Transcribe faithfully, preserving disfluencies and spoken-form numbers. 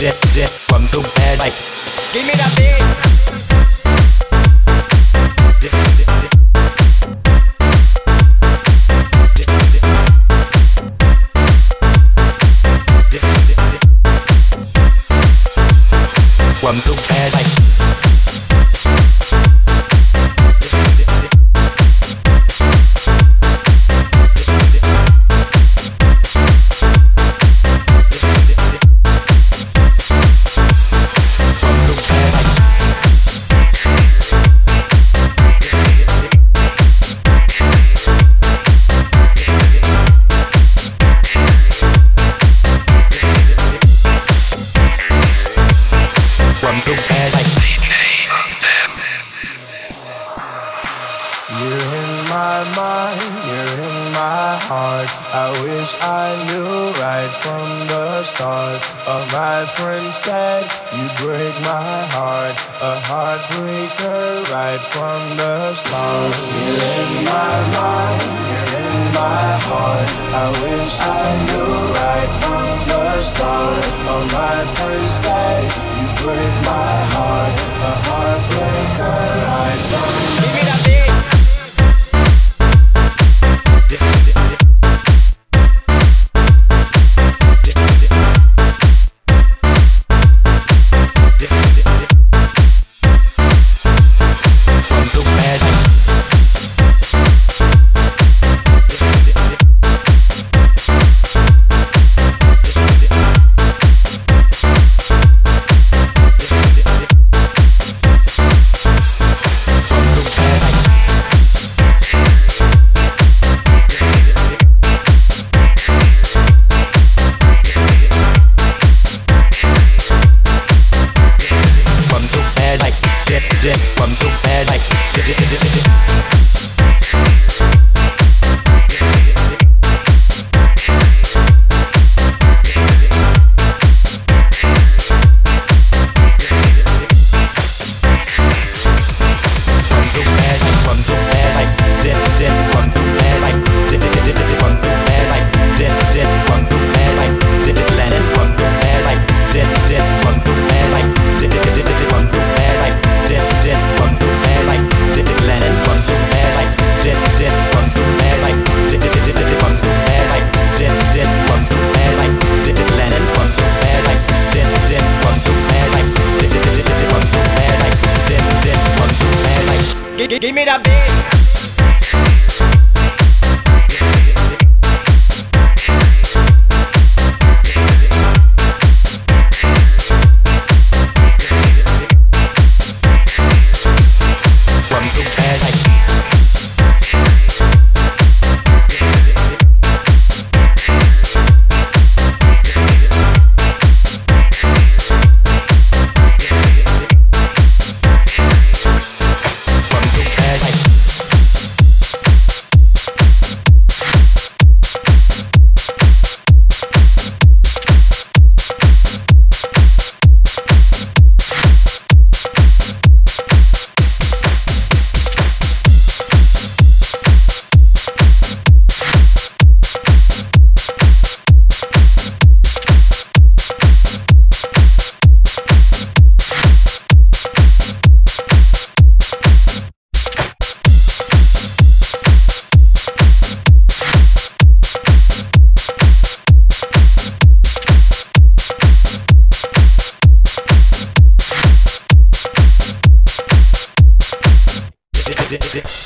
dip, dip from the bed like. Give me that beat. Dip, dip, dip. Dip, dip. Dip, dip, dip. From the bed like. You're in my mind, you're in my heart. I wish I knew right from the start. Oh, my friend said you break my heart, a heartbreaker right from the start. You're in my mind, you're in my heart. I wish I knew right from the start. Oh, my friend said you break my heart, a heartbreaker right from the start. Give me that beat. Dip, dip, dip. Dip, dip, dip. Dip, dip, dip. From the bed. Dip, dip, dip. Dip, dip, dip. Dip, dip, dip. From the bed. Dip, dip, from the bed like dip, dip, dip, dip, dip. From the bed, from the bed like dip, dip, from the bed like dip, dip, dip, dip, from the bed like dip, dip, from the bed like dip, dip, landing from the bed like dip, dip, from the bed like dip, dip, dip, dip, from the bed like dip, dip, from the bed like dip, dip, landing from the bed like dip, dip, from the bed like dip, dip, dip, dip, from the bed like dip, dip, from the bed like dip, dip, landing from the bed like dip, dip, from the bed like dip, dip, dip, dip, from the bed like dip, dip, from the bed like. Give, give, give me that beat. From the bed like. From the bed like. Dip, dip, dip.